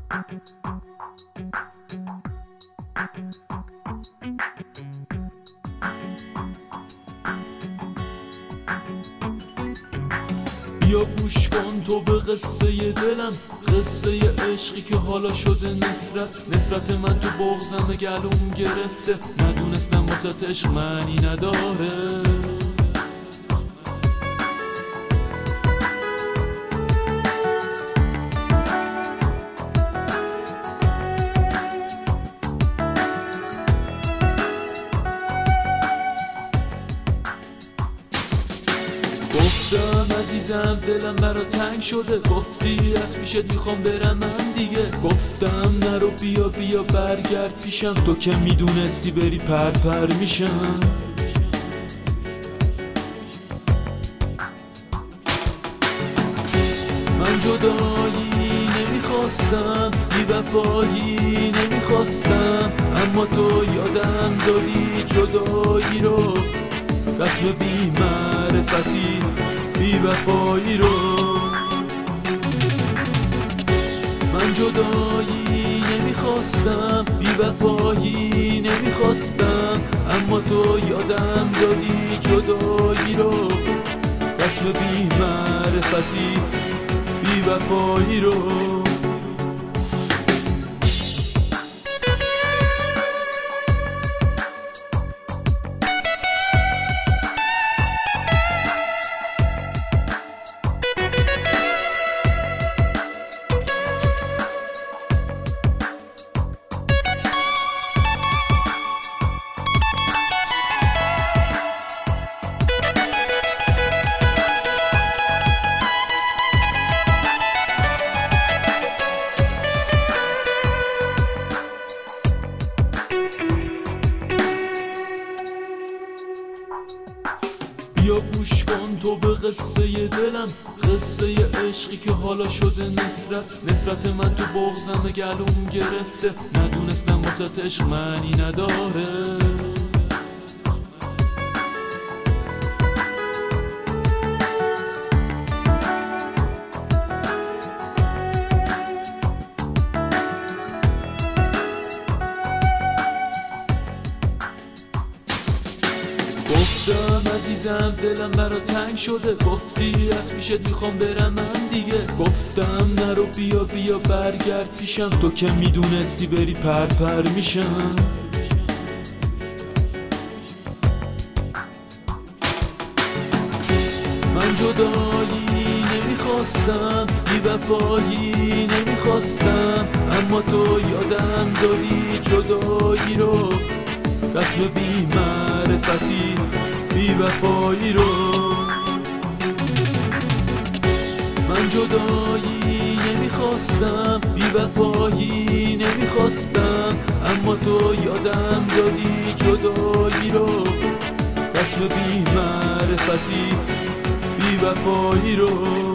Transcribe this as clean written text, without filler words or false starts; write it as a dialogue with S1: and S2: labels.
S1: بیا گوش کن تو به قصه دلم، قصه عشقی که حالا شده نفرت من تو بغضم گلوم گرفته. ندونستم واسه عشق معنی نداره. گفتم عزیزم دلم برا تنگ شده، گفتی از پیشت میخوام برم من دیگه. گفتم نرو بیا برگرد پیشم، تو که میدونستی بری پر میشم. من جدایی نمیخواستم، بی‌وفایی نمیخواستم، اما تو یادم دادی جدایی رو، رسم بی معرفتی بی وفایی رو. من جدایی نمیخواستم، بی وفایی نمیخواستم، اما تو یادم دادی جدایی رو، رسم بی معرفتی بی وفایی رو. بیا گوش کن تو به قصه دلم، قصه عشقی که حالا شده نفرت من تو بغضم گلوم گرفته. ندونستم واسه عشق معنی نداره. گفتم عزیزم دلم برا تنگ شده، گفتی از پیشت میخوام برم من دیگه. گفتم نرو بیا برگرد پیشم، تو که میدونستی بری پر میشم. من جدایی نمیخواستم، بی‌وفایی نمیخواستم، اما تو یادم دادی جدایی رو، رسم بی معرفتی بی وفایی رو. من جدایی نمیخواستم، بی وفایی نمیخواستم، اما تو یادم دادی جدایی رو، رسم بی معرفتی بی وفایی رو.